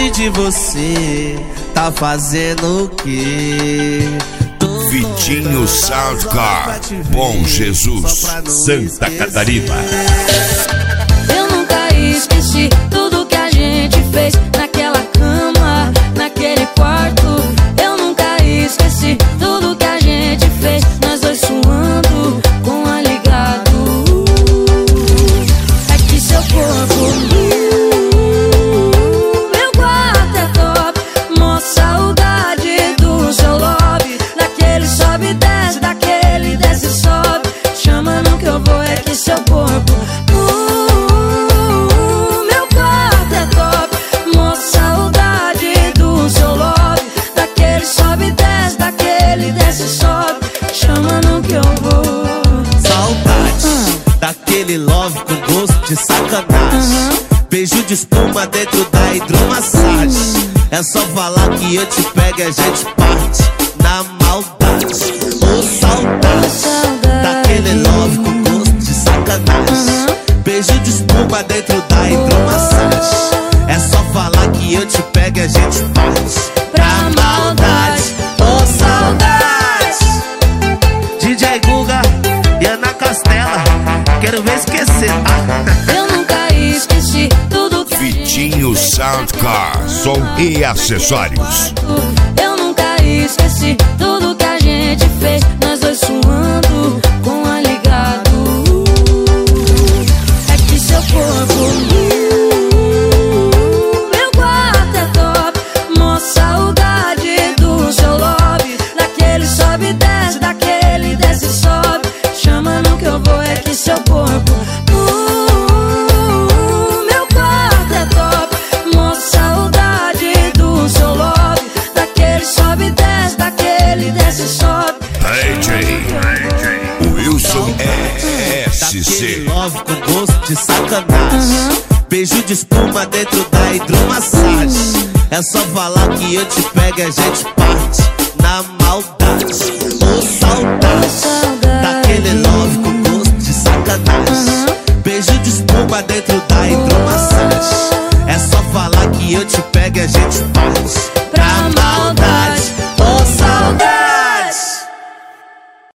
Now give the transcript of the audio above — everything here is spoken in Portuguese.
longe de você, tá fazendo o quê? Vitinho Soundcar, Bom Jesus, Santa Catarina. Eu nunca esqueci tudo que a gente fez naquela cama, naquele quarto. Eu nunca esqueci tudo que a gente fez, nós dois suando com a ligado. É que seu corpo, meu quarto é top, mó saudade do seu lobby, daquele sobe e desce, daquele desce e sobe. Chama no que eu vou, é que seu corpo, meu quarto é top, mó saudade do seu lobby, daquele sobe e desce, daquele desce e sobe. Chama no que eu vou. Saudade daquele love com gosto de sacanagem. Beijo de espuma dentro da hidromassagem. É só falar que eu te pego e a gente parte na maldade. Ô saudade daquele love com gosto de sacanagem. Beijo de espuma dentro da hidromassagem. É só falar que eu te pego e a gente parte pra maldade. Ô saudade, DJ Guga e Ana Castela, quero ver esquecer, tá? Eu nunca esqueci tudo que Vitinho Soundcar, som e acessórios. eu nunca esqueci tudo que a gente fez, nós dois suando com a ligado. É que seu corpo, meu quarto é top, mó saudade do seu lobby, daquele sobe e desce, daquele desce e sobe. Chama no que eu vou, é que seu corpo, meu quarto é top, mó saudade do seu lobby, daquele sobe e desce, daquele desce e sobe. DJ Wilson SC. Daquele love com gosto de sacanagem. Beijo de espuma dentro da hidromassagem. É só falar que eu te pego e a gente parte na maldade. Ô saudade daquele love com gosto de sacanagem. Beijo de espuma dentro da hidromassagem.